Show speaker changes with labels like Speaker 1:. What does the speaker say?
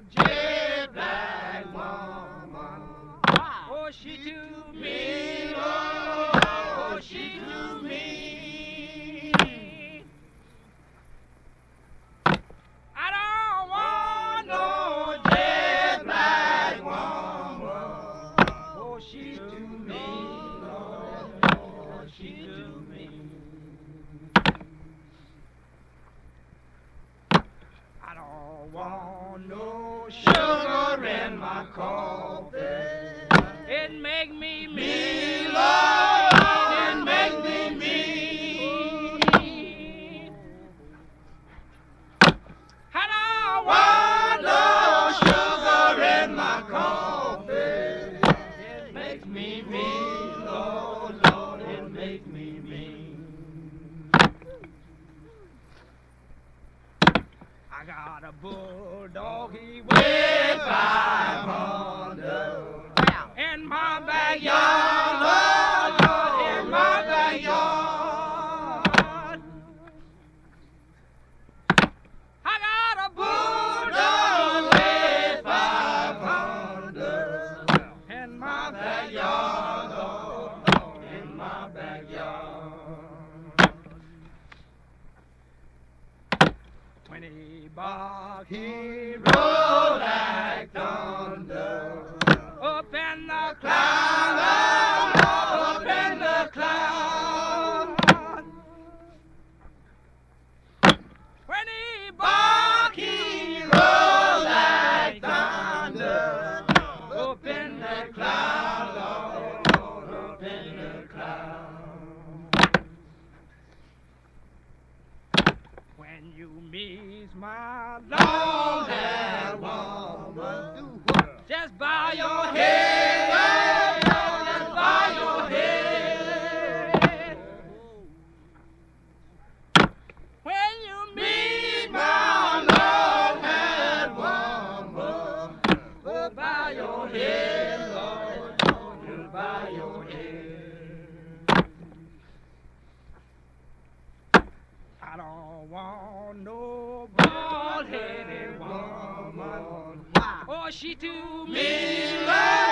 Speaker 1: jet black woman. Oh, she too mean, oh, she too mean. I don't want no jet black woman. Oh, she too mean, oh, she too mean. I don't want no sugar in my coffee. It make me mean, Lord, it make me mean. I don't want no sugar in my coffee. It makes me mean, Lord, Lord, it makes me mean. I got a bulldog, he weighs 500. In my backyard, Lord, Lord, in my backyard. I got a bulldog, weighs 500. In my backyard, Lord, Lord, in my backyard. 20 bucks, he rolled like thunder. Up in the cloud, up in the cloud. When he bark, he roll like thunder. Up in the cloud, Lord, Lord, up in the cloud. When you meet my long-haired woman, do what? Just bow your head, just bow your head. When you meet my long-haired woman, oh, bow your head, Lord, Lord, you bow your head. I don't want no bald-headed woman. Oh, she too mean.